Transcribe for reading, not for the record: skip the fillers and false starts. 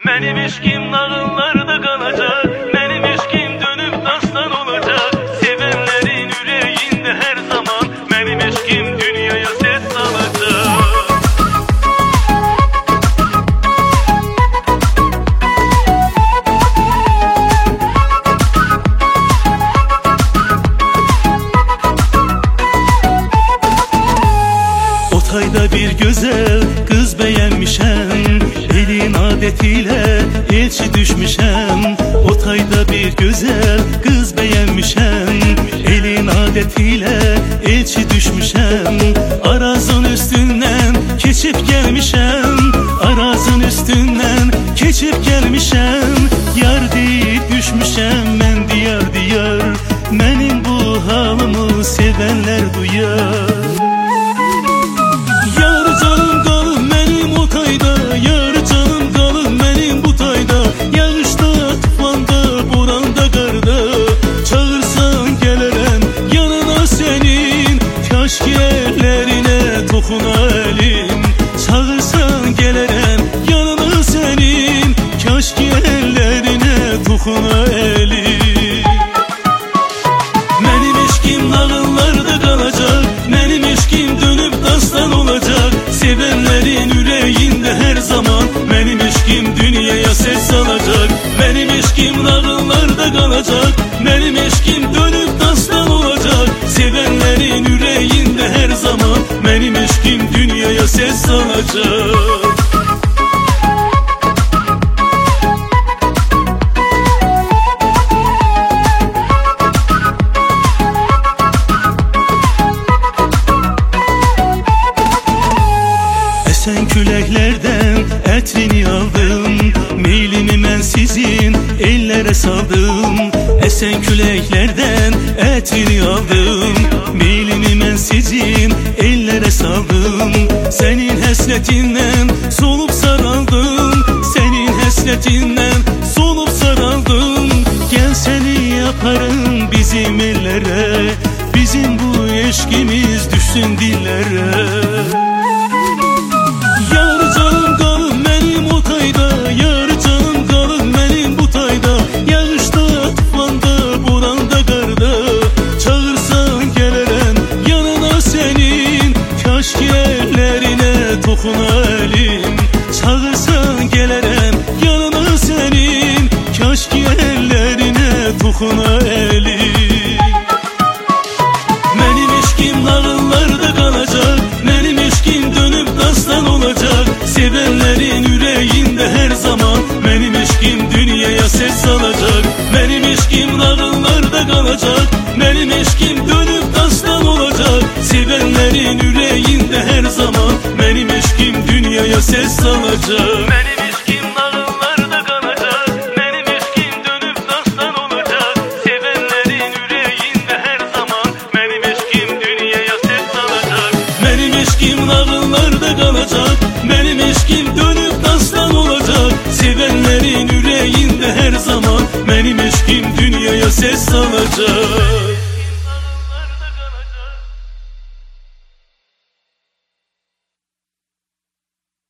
Benim eşkim nağıllarda kalacak, benim eşkim dönüp dastan olacak. Sevenlerin yüreğinde her zaman benim eşkim dünyaya ses salacak. Otayda bir güzel kız beğenmişem, elin adetiyle elçi düşmüşem. Otayda bir güzel kız beğenmişem, elin adetiyle elçi düşmüşem. Arazın üstünden keçip gelmişem, arazın üstünden keçip gelmişem. Yar deyip düşmüşem ben diyar diyar, benim bu halımı sevenler duyar. Dokuna elim, çağırsan gelirim yanına senin. Keşke ellerine dokuna elim. Benim eşkim nağıllarda kalacak, benim eşkim dönüp dastan olacak. Sevenlerin yüreğinde her zaman benim eşkim dünyaya ses salacak. Benim eşkim nağıllarda kalacak, benim eşkim dönüp dastan olacak. Sevenlerin yüreğinde her zaman benim eşkim dünyaya ses salacak. Esen küləklərdən ətrini aldım, meylimi mən sizin ellere saldım. Esen küləklərdən ətrini aldım, meylimi mən sizin ellere saldım. Senin həsretindən solup saraldım, senin həsretindən solup saraldım. Gel seni yaparım bizim ellere, bizim bu eşkimiz düşsün dillere. Dokuna elim, çağırsan gelirim yanına senin. Keşke ellerine dokuna elim. Benim eşkim nağıllarda kalacak, benim eşkim dönüp dastan olacak. Sevenlerin yüreğinde her zaman benim eşkim dünyaya ses salacak. Benim eşkim nağıllarda kalacak, benim eşkim dönüp dastan olacak. Sevenlerin yüreğinde her zaman benim eşkim dünyaya ses salacak. Benim eşkim nağıllarda kalacak, benim eşkim dönüp dastan olacak. Sevenlerin yüreğinde her zaman benim eşkim dünyaya ses salacak. Benim eşkim nağıllarda kalacak, benim eşkim dönüp dastan olacak. Sevenlerin yüreğinde her zaman benim eşkim dünyaya ses salacak.